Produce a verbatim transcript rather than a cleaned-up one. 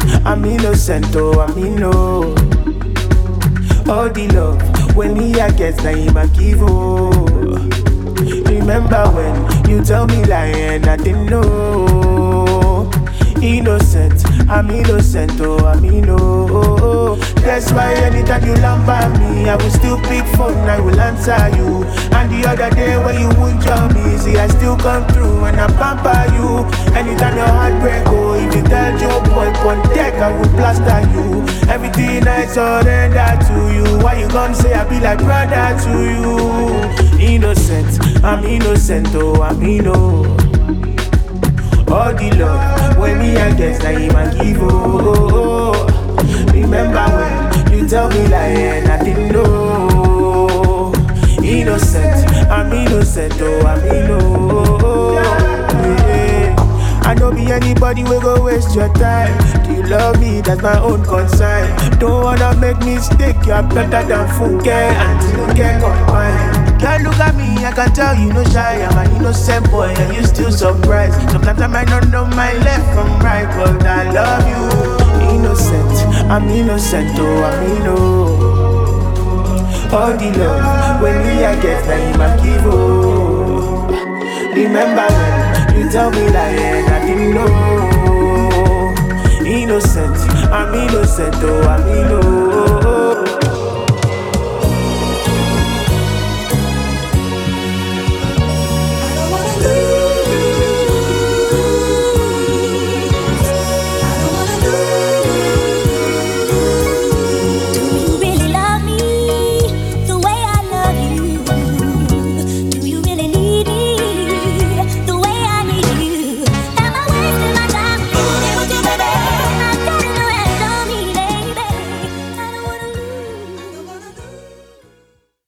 I'm innocent, oh, I'm inno. All the love, when me I get, now him I give, oh. Remember when you tell me lie and I didn't know. Innocent, I'm innocent, oh, I'm inno. That's why anytime you lamb by me, I will still pick phone, I will answer you. And the other day when you won't tell me, see I still come through and I pamper you. Anytime your heart break, oh, if you tell Joe boy on deck, I will plaster you. Everything I surrender to you. Why you gon' say I be like brother to you? Innocent, I'm innocent, oh, I'm inno. All the love, when me I guess that him I give, oh, oh, oh. Remember when you tell me lie and I didn't know. Innocent, I'm innocent, oh, I'm inno. Yeah. I don't be anybody will go waste your time. Do you love me? That's my own concern. Don't wanna make mistake, you're better than forget until you get combined. Girl, look at me, I can tell you no shy. I'm an innocent boy and you still surprised. Sometimes I might not know my left from right, but I love you. Innocent, I'm innocent, oh, I'm inno. All the love, when me I get, now him I give, oh. Remember when you tell me lie and I didn't know. Innocent, I'm innocent, oh, I'm inno.